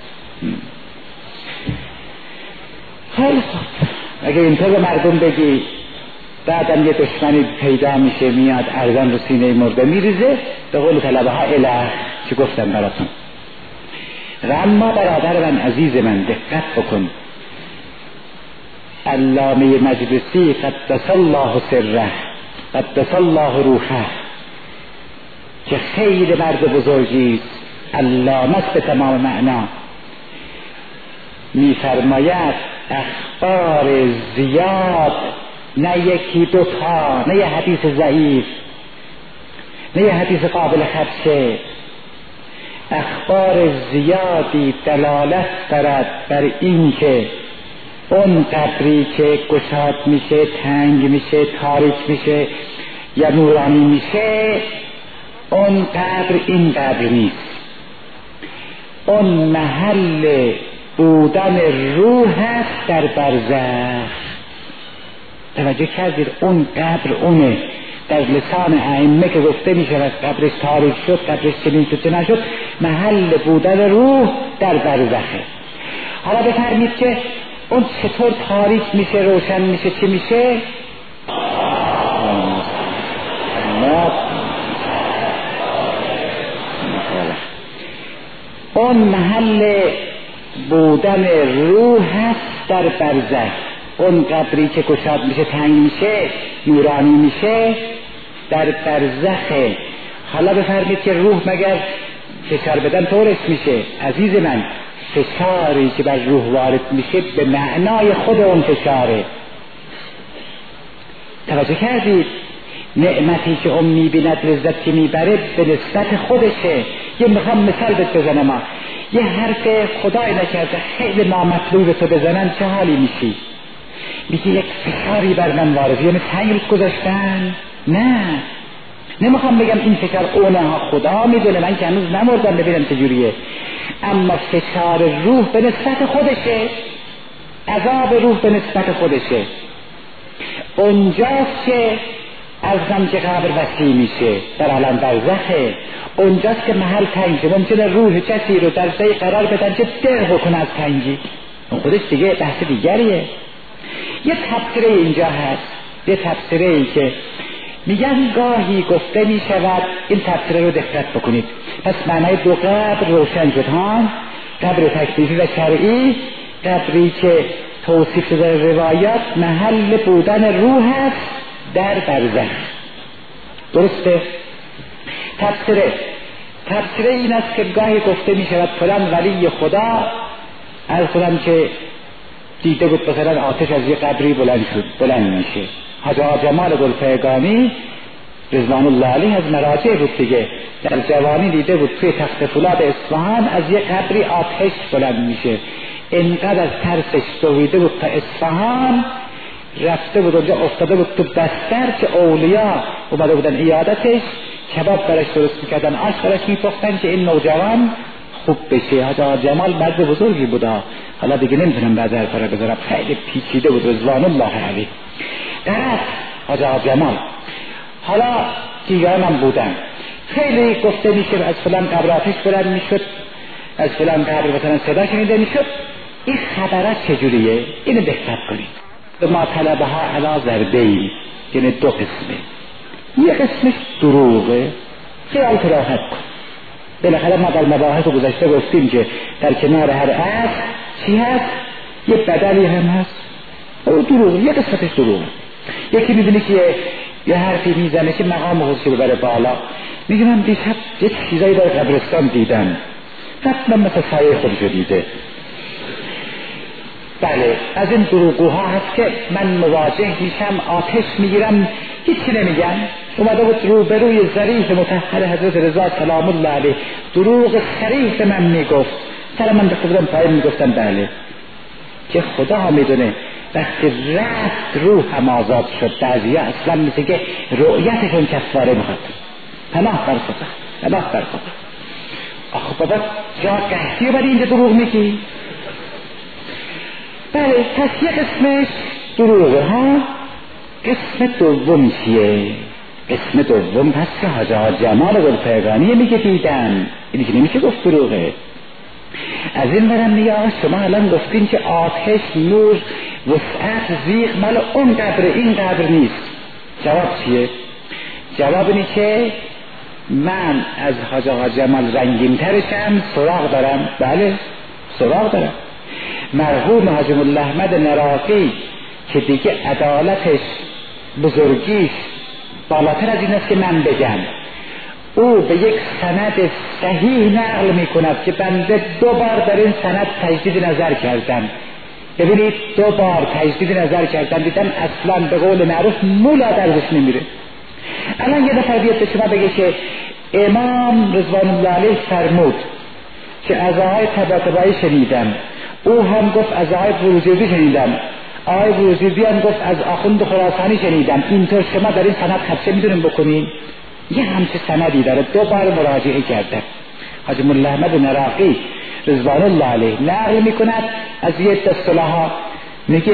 خیلی خوب. اگه اینطور به مردم بگی بعدم یه دشمنی پیدا میشه میاد ارزن رو سینه مرده میریزه، به قول طلبه ها اله چی گفتم براتون. و اما برادر من عزیز من دقت بکن، علامه مجلسی قدس الله سره قدس الله روحه که خیلی مرد بزرگی است، علامه است به تمام معنا، میفرماید اخبار زیاد، نه یکی دوتا، نه یه حدیث ضعیف، نه یه حدیث قابل خدشه، اخبار زیادی دلالت دارد بر این که اون قبری که گشاد میشه، تنگ میشه، تاریک میشه یا نورانی میشه، اون قبر این قبر نیست، اون محل بودن روح است در برزخ. توجه کردید؟ اون قبر اونه، در لسان ائمه که گفته میشه از قبرش تاریک شد، قبرش چنین شد چه نشد، محل بودن روح در برزخه. حالا بفرمید که اون چطور تاریک میشه، روشن میشه، چی میشه؟ اون محل بودن روح هست در برزخ. اون قبری که گشاد میشه، تنگ میشه، نورانی میشه، در برزخه. حالا بفرمید که روح مگر فشار بدن طورش میشه؟ عزیز من، فشاری که بر روح وارد میشه به معنای خود اون فشاره. توجه کردید؟ نعمتی که اون میبیند، لذت که میبره به نسبت خودشه. یه میخوام مثال بزنم، یه حرف خدای نکرده خیلی نامطلوب تو بزنن چه حالی میشی؟ میگه یک فشاری بر من وارد، یعنی تنگ گذاشتن. نه، نمیخوام بگم این فشار اونه ها، خدا میدونه، من که هنوز نمردم ببینم چجوریه، اما فشار روح به نسبت خودشه، عذاب روح به نسبت خودشه. اونجاست که از غمج قبر وسیع میشه، در عالم برزخه. اونجاست که محل تنگه، ممکنه روح کسی رو در جای قرار بدن که در بکنه از تنگی، اون خودش دیگه بحث دیگریه. یه تفسیره اینجا هست، یه تفسیره ای که میگن گاهی گفته میشود، این تفسیره رو دقت بکنید، پس معنای دو قبر روشن شد ها، قبر تکلیفی و شرعی، قبری که توصیف شده در روایات محل بودن روح است در برزخ. درسته؟ تفسیره این است که گاهی گفته میشود فلان ولی خدا از فلان که دیده بود مثلا آتش از یه قبری بلند میشه. حاجی جمال گلپایگانی رضوان الله علیه از مراجع بود دیگه، در جوانی دیده بود توی تخت فولاد اصفهان از یه قبری آتش بلند میشه، اینقدر از ترسش دویده بود تا اصفهان رفته بود اونجا، افتاده بود تو بستر که اولیا اومده بودن عیادتش، کباب برش درست میکردن، آش برش میپختن که این نوجوان خوب بشه. حاجی جمال مرد بزرگی بود، حالا دیگه نمیتونم بعد حرفا رو بذارم، خیلی پیچیده بود رضوان الله علیه. درست حاجی جمال. حالا دیگران هم بودن، خیلی گفته میشه از فلان قبر آتش بلند میشد، از فلان قبر مثلا صدا شنیده میشد. این خبرات چجوریه؟ اینو دقت کنید. ما طلبه ها علا ضربه‌ای، یعنی دو قسمه. یه قسمش دروغه، خیالت راحت کن. بالاخره ما در مباحث گذشته گفتیم که در کنار هر اصل چی هست؟ یه بدلی هم هست. او دروغ، یه قسمتش دروغه. یکی میدونی که یه حرفی میزنه که مقام خودش رو ببره بالا، میگه من دیشب یه چیزایی در قبرستان دیدم، حتما مثل سایه خودشو دیده. بله، از این دروغوها هست که من مواجه میشم، آتش میگیرم، هیچی نمیگم. اومده بود روبروی ظریف مطهر حضرت رضا سلام الله علیه دروغ صریح من میگفت، سر من بخته بودم پایین میگفتم بله، که خدا میدونه وقتی رفت روح هم آزاد شد. بعضی‌ها اصلا مثل که رؤیتشون کفاره میخواد. پناه بر خدا، پناه بر خدا. آخه بابا جا قحطی برای اینجا دروغ میگی؟ بله، پس یه قسمش دروغه ها. قسم دوم چیه؟ قسم دوم پس که حاجی جمال گلپایگانی میگه دیدم، اینی که نمیشه گفت دروغه. از این برم میگه آقا شما الان گفتین که آتش، نور، وسعت، زیغ مال اون قبر این قبر نیست. جواب چیه؟ جواب اینه که من از حاج آقا جمال رنگین ترشم، سراغ دارم. بله سراغ دارم. مرحوم حاج مولا احمد نراقی که دیگه عدالتش بزرگیش بالاتر از این است که من بگم، او به یک سند صحیح نقل می کند که بنده 2 بار در این سند تجدید نظر کردم. ببینید 2 بار تجدید نظر کردم، دیدم اصلا به قول معروف مولا درزش نمیره. الان یه دفعه بیاد به شما بگه که امام رضوان الله علیه فرمود که عزاهای طباطبایی شنیدم، او هم گفت عزاهای بروجردی شنیدم، آقای بروجردی هم گفت از آخوند خراسانی شنیدم، اینطور شما در این سند خدشه میدونیم بکنین؟ یه همچه سندی داره. 2 بار مراجعه کرده. حاج مولا احمد نراقی رضوان الله علیه نقل میکند از یک دستلاها، میگه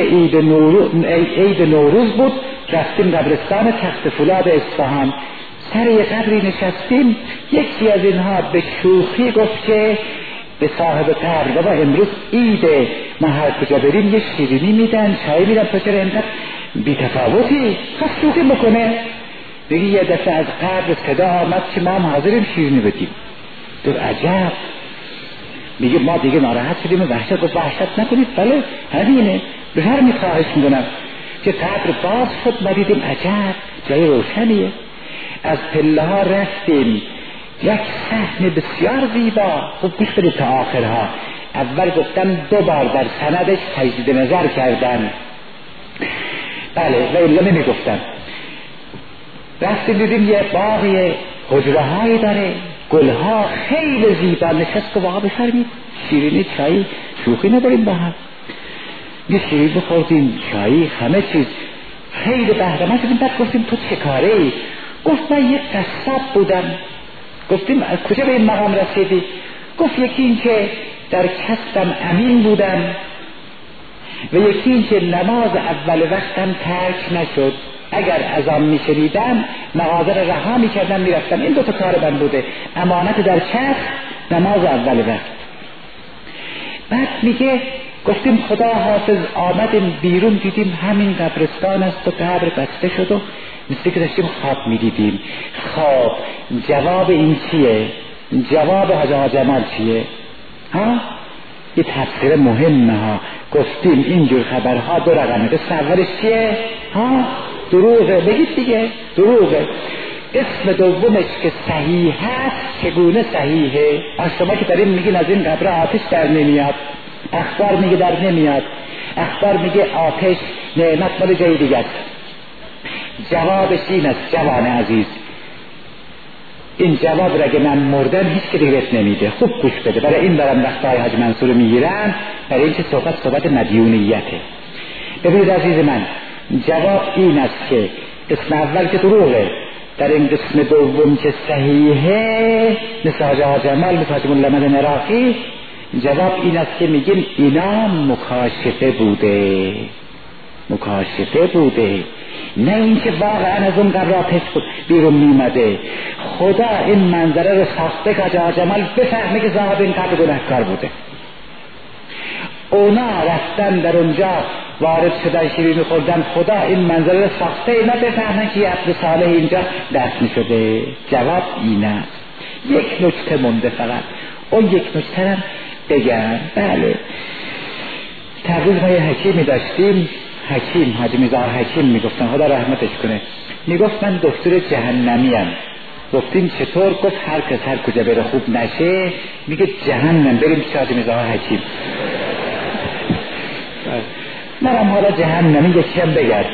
عید نوروز بود، رفتیم قبرستان تخت فولاد اصفهان، سر یه قبری نشستیم، یکی از اینها به شوخی گفت که به صاحب قبر بابا امروز عیده، ما هر کجا بریم یه شیرینی میدن، چای میدن، تو چرا اینقدر بی‌تفاوتی؟ خواست شوخی بکنه. دیگه یه دفعه از قبر صدا آمد که ما هم حاضریم شیرینی بدیم. تو عجب. میگه ما دیگه ناراحت شدیم، وحشت. گفت وحشت نکنید، بله همینه، بفرمایید، خواهش میکنم. که قبر باز شد، ما دیدیم عجب جای روشنیه. از پله ها رفتیم، یک صحن بسیار زیبا. خوب گوش بدید تا آخرها. اول گفتم 2 بار در سندش تجدید نظر کردن، بله و الا نمیگفتم. رفتیم دیدیم یه باغی حجره هایی داره، گلها خیلی زیبا. نشست که واقعا بفرمید شیرینی چایی شوخی نداریم با هم، یه شیرین بخوردیم، چایی، همه چیز خیلی بهره‌مند شدیم. بعد گفتیم تو چه کاره ای؟ گفت من یک قصاب بودم. گفتیم از کجا به این مقام رسیدی؟ گفت یکی این که در کسبم امین بودم و یکی این که نماز اول وقتم ترک نشد، اگر اذان میشنیدم مغازه را رها میکردم میرفتم. این 2 تا کار من بوده، امانت در کسب، نماز اول وقت. بعد میگه گفتیم خدا حافظ، آمدیم بیرون دیدیم همین قبرستان است و قبر بسته شد و مثل که داشتیم خواب میدیدیم. خب جواب این چیه؟ جواب حاج آقا جمال چیه؟ ها؟ یه تفسیر مهمه ها. گفتیم اینجور خبرها 2 رقمه. قسم اولش چیه؟ ها؟ دروغه. بگید دیگه دروغه. اسم دومش که صحیح هست، چگونه صحیحه؟ از شما که داریم میگین از این قبر آتش در نمیاد، اخبار میگه در نمیاد، اخبار میگه آتش نعمت مال جای دیگه است. جوابش این است جوان عزیز، این جواب را اگه من مردم هیچ که دیگه نمیده. خوب گوش بده، برای این برم وقتهای حاج منصور میگیرن، برای این که صحبت مدیونیته. ببینید عزیز من، جواب این است که قسم اول که دروغه، در این قسم دوم که صحیحه، مثل حاج آقا جمال، مثل حاج مولا احمد نراقی، جواب این است که میگیم اینا مکاشفه بوده، مکاشفه بوده، نه اینکه واقعا از اون قبر آتش بیرون میمده. خدا این منظره رو ساخته که حاج آقا جمال بفهمه که صاحب این قبر گناهکار بوده. اونا رفتن در اونجا وارد شدن شیرینی خوردن، خدا این منظره رو ساخته اینا بفهمن که یه عبد صالح اینجا دفن شده. جواب این است. یک نکته مونده فقط، اون یک نکته هم بگم. بله تقریبا ما یه حکیمی داشتیم، حکیم حاجی میرزا حکیم میگفتن، خدا رحمتش کنه، میگفت من دکتر جهنمیم. گفتیم چطور؟ گفت هر کس هر کجا بره خوب نشه میگه جهنم، بریم پیش حاجی میرزا حکیم. منم حالا جهنمی یکیم بگرد.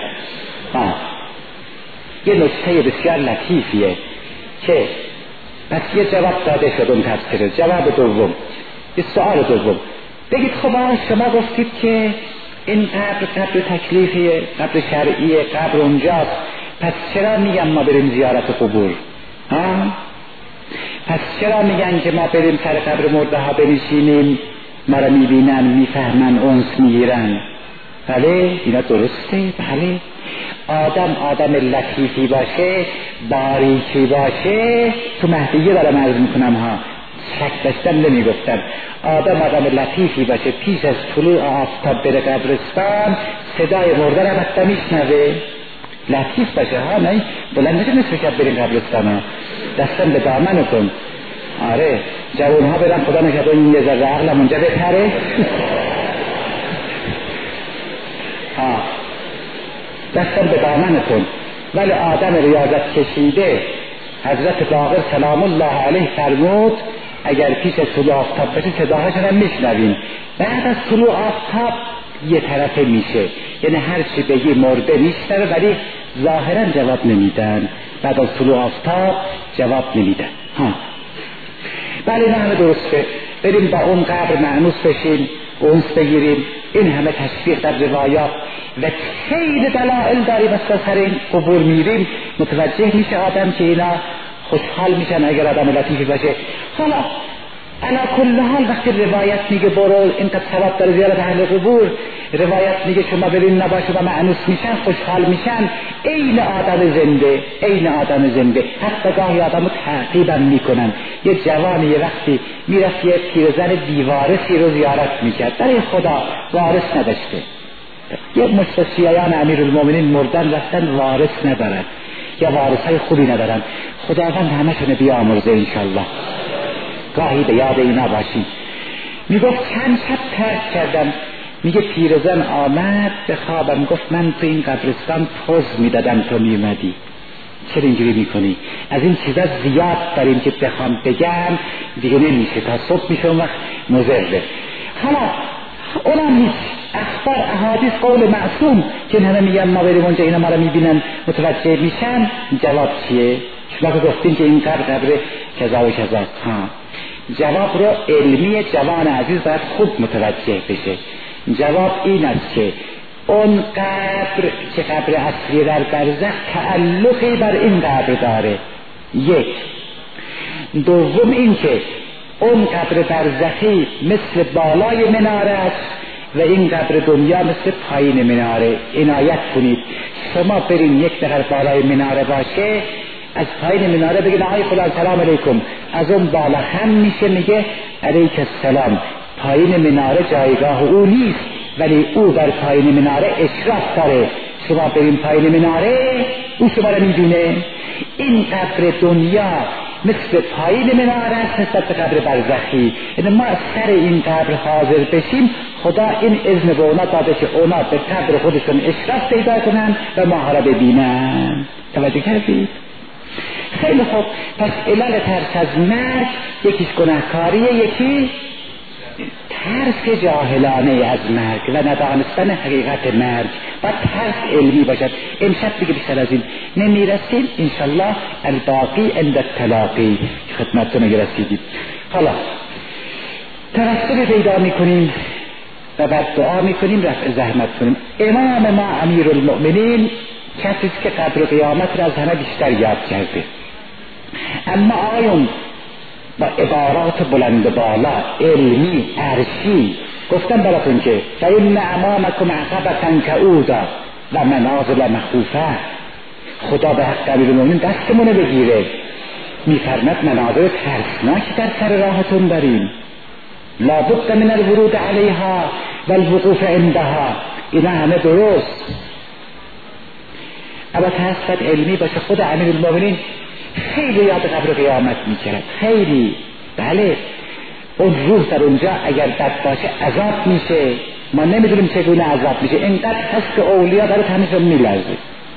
یه نکته بسیار لطیفیه که پس یه جواب داده شد اون تفسیره. جواب دوم، یه سؤال دوم، بگید خب شما گفتید که این قبر تکلیفیه، قبر شرعیه، قبر اونجاست، پس چرا میگن ما بریم زیارت قبور؟ پس چرا میگن که ما بریم سر قبر مرده ها بنشینیم، ما را میبینن، میفهمن، انس میگیرن؟ بله اینا درسته. بله آدم لطیفی باشه، باریکی باشه، تو مهدیه دارم عرض میکنم ها، شک داشتم نمیگفتم، آدم لطیفی باشه، پیش از طلوع آفتاب بره قبرستان صدای مرده رو حتی میشنوه، لطیف باشه ها، نه بلند بشه نصف شب برین قبرستان ها، دستم به دامن کن. آره جوان ها برن خدا نکرده این یه ذره عقلم اونجا بپره. ها دستم به دامن کن. ولی آدم ریاضت کشیده حضرت باقر سلام الله علیه فرمود اگر پیش طلوع آفتاب بشه صداهاش هم میشنویم، بعد از طلوع آفتاب یه طرفه میشه، یعنی هر چی بگی مرده میشنوه ولی ظاهرا جواب نمیدن، بعد از طلوع آفتاب جواب نمیدن. بله نه همه درسته، بریم با اون قبر مأنوس بشیم، اونس بگیریم، این همه تشویق در روایات و خیلی دلائل داریم از سر این قبور میریم، متوجه میشه آدم که اینا خوشحال میشن اگر آدم لطیفی باشه. حالا علا کل حال وقتی روایت میگه برو اینقدر ثواب داره زیارت اهل قبور، روایت میگه شما برین نباشه و مأنوس میشن خوشحال میشن، عین آدم زنده، عین آدم زنده. حتی گاهی آدمو تعقیبم میکنن. یه جوانی یه وقتی میرفت یه پیرزن بیوارثی رو زیارت میکرد، برای خدا وارث نداشته، یه مشتسیایان امیرالمومنین مردن رفتن وارث ندارن یا وارثای خوبی ندارن، خداوند همشون بیامرزه انشالله. گاهی به یاد اینا باشی. میگفت چند شب ترک کردم، میگه پیرزن آمد به خوابم گفت من تو این قبرستان پوز میدادم تو میومدی، چرا اینجوری میکنی؟ از این چیزا زیاد داریم که بخوام بگم دیگه نمیشه، تا صبح میشه اون وقت مضره. حالا اونم هیچ اخبار احادیث قول معصوم که همه میگن ما بریم اونجا اینا ما رو میبینن متوجه میشن، جواب چیه؟ شما که گفتین که این قبر کذا و کذا، جواب رو علمی جوان عزیز باید خوب متوجه بشه. جواب این است که اون قبر که قبر اصلی در برزخ تعلقی بر این قبر داره، یک. دوم این که اون قبر برزخی مثل بالای مناره است و این قبر دنیا مثل پایین مناره. عنایت کنید، شما برین یک نفر بالای مناره باشه، از پایین مناره بگید آقای فلان سلام علیکم، از اون بالا هم میشه میگه علیک السلام. پایین مناره جایگاه او نیست ولی او بر پایین مناره اشراف داره، شما برین پایین مناره او شما رو میدونه. این قبر دنیا مثل پایین مناره است نسبت به قبر برزخی، یعنی ما از سر این قبر حاضر بشیم خدا این اذن به اونا داده که اونا به قبر خودشون اشراف پیدا کنن و ما را ببینن. توجه کردید؟ خیلی خوب. پس علل ترس از مرگ یکیش گناهکاریه، یکی ترس جاهلانه از مرگ و ندانستن حقیقت مرگ و ترس علمی باشد. امشب دیگه بیشتر از این نمیرسیم، انشالله الباقی عند التلاقی خدمتتون اگر رسیدید. حالا توسل پیدا میکنیم و بعد دعا میکنیم رفع زحمت کنیم. امام ما امیرالمؤمنین کسی است که قبر قیامت را از همه بیشتر یاد کرده، اما آیون با عبارات بلند بالا علمی عرشی گفتم براتون که فإن امامکم عقبة کعودا و منازل مخوفه. خدا به حق امیرالمؤمنین دستمونه بگیره، میفرماد مناظر ترسناکی در سر راهتون داریم، لابد من الورود علیها و الوقوف عندها. اینا همه درست، اما ترس علمی باشه. خود امیرالمؤمنین خیلی یاد قبر قیامت میکرد، خیلی. بله اون روح در اونجا اگر بد باشه عذاب میشه، ما نمیدونیم چگونه عذاب میشه، اینقدر هست که اولیا داره همیشه میلرزه.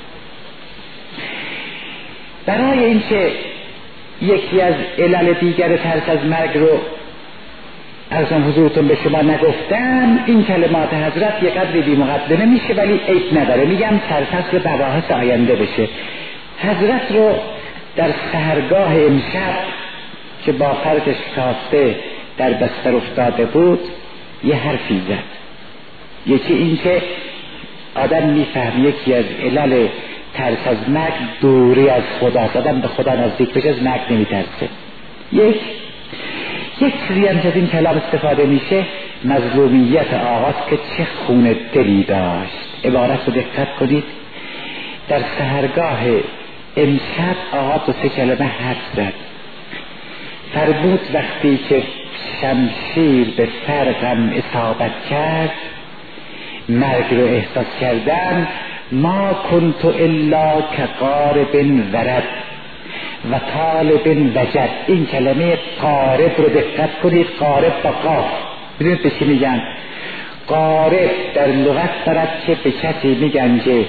برای اینکه یکی از علل دیگر ترس از مرگ رو ارزم حضورتون به شما نگفتم، این کلمات حضرت یک قدری بی مقدمه میشه ولی عیب نداره، میگم سرفصل مباحث آینده بشه. حضرت رو در سحرگاه امشب که با فرقش کافته در بستر افتاده بود یه حرفی زد. یکی این که آدم میفهم یکی از علل ترس از مرگ دوری از خداست، آدم به خدا نزدیک بشه از مرگ نمیترسه. یک چیزی هم که از این کلام استفاده میشه مظلومیت آغاز که چه خون دلی داشت. عبارت رو دقت کنید، در سحرگاه امشب آقا دو سه کلمه حرف زد. فرمود وقتی که شمشیر به فرقم اصابت کرد، مرگ رو احساس کردم، ما کنت الا کقارب ورد و طالب وجد. این کلمه قارب رو دقت کنید، قارب با قاف. ببینید به چی میگن؟ قارب در لغت دارد که به کسی میگن که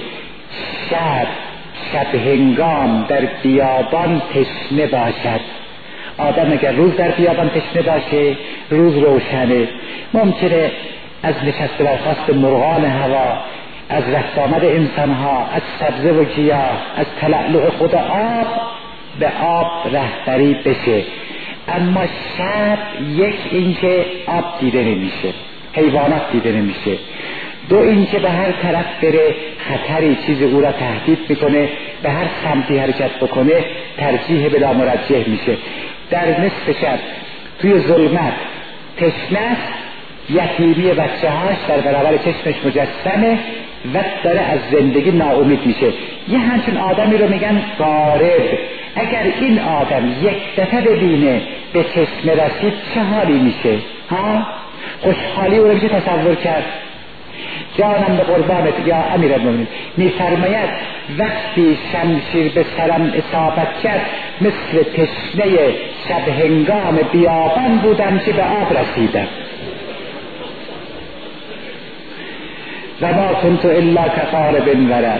شب هنگام در بیابان تشنه باشد. آدم اگر روز در بیابان تشنه باشه، روز روشنه، ممکنه از نشست برخاست مرغان هوا، از رفت آمد انسانها، از سبزه و گیاه، از تلألؤ خود آب به آب رهبری بشه. اما شب یک اینکه آب دیده نمیشه، حیوانات دیده نمیشه، دو اینکه به هر طرف بره خطری چیز او را تهدید میکنه، به هر سمتی حرکت بکنه ترجیح بلا مرجح میشه. در نصف شب توی ظلمت تشنه است، یتیمی بچه هاش در برابر چشمش مجسمه و داره از زندگی ناامید میشه. یه همچین آدمی رو میگن قارب. اگر این آدم یک دفعه ببینه به چشمه رسید چه حالی میشه؟ خوشحالی او رو میشه تصور کرد. جانم به قربانت یا امیرالمومنین. میفرماید وقتی شمشیر به سرم اصابت کرد مثل تشنه شب هنگام بیابان بودم که به آب رسیدم. و ما کنت الا کقارب ورد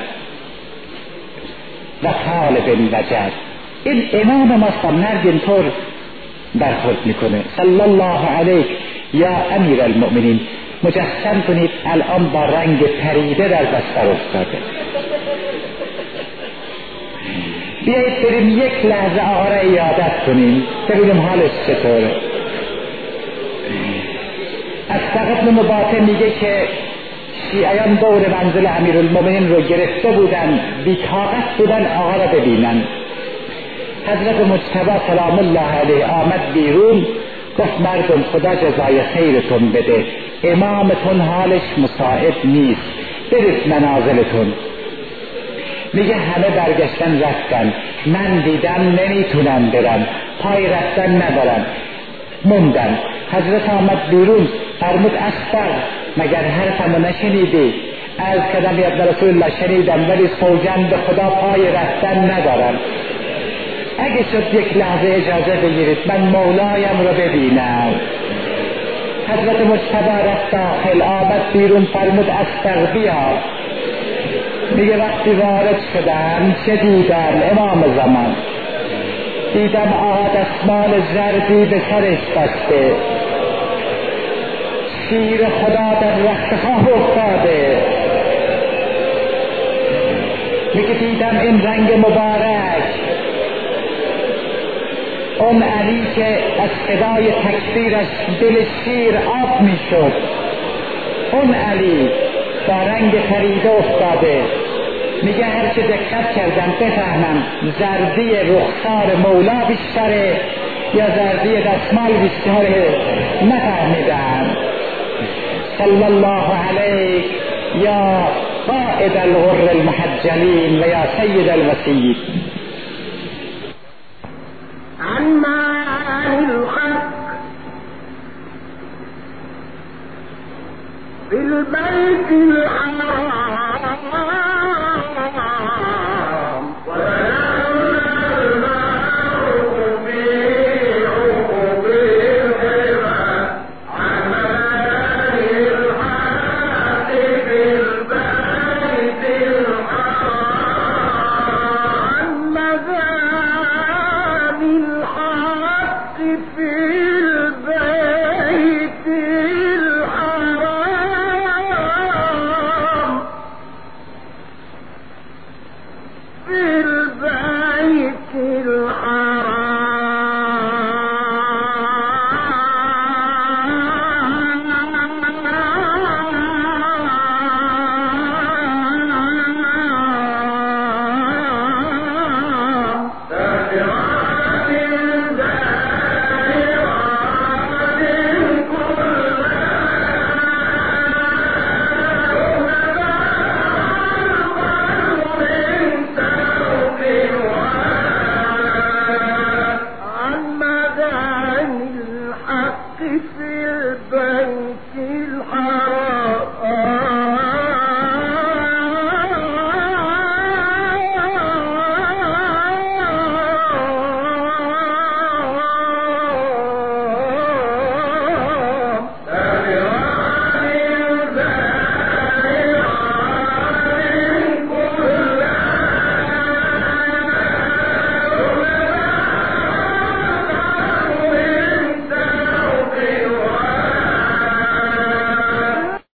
و طالب وجد. این امام ما سمنرد اینطور برخورد میکنه. صلی الله علیک یا امیرالمؤمنین. مجسم کنید الان با رنگ پریده در بستر افتاده. بیایید بریم یک لحظه آقا را عیادت کنیم ببینیم حالش چطوره. از ابن مباطن میگه که شیعیان دور منزل امیرالمؤمنین رو گرفته بودن، بی‌طاقت بودن آقا را ببینن. حضرت مجتبی سلام الله علیه آمد بیرون، گفت مردم خدا جزای خیرتون بده، امامتون حالش مساعد نیست، برید منازلتون. میگه همه برگشتن رفتن، من دیدم نمیتونم برم، پای رفتن ندارم، موندم. حضرت آمد بیرون فرمود اصفر مگر حرفمو نشنیدی؟ از کدم یا رسول الله شنیدم ولی سوگند به خدا پای رفتن ندارم. اگه شد یک لحظه اجازه بگیرید من مولایم رو ببینم. حضرت مجتبی رفت داخل، آمد بیرون فرمود اصفر بیا. میگه وقتی وارد شدم چه دیدم امام زمان؟ دیدم آقا دستمال زردی به سرش بسته، شیر خدا در رختخواه افتاده. میگه دیدم این رنگ مبارک، اون علی که از صدای تکبیرش دل شیر آب میشد، اون علی با رنگ پریده افتاده. میگه هرچه دقت کردم بفهمم زردی رخسار مولا بیشتره یا زردی دستمال بیشتره، نفهمیدم. صلی الله علیک یا قائد الغر المحجلین و یا سید الوسیین. عما عن الخلق في البيت الحرام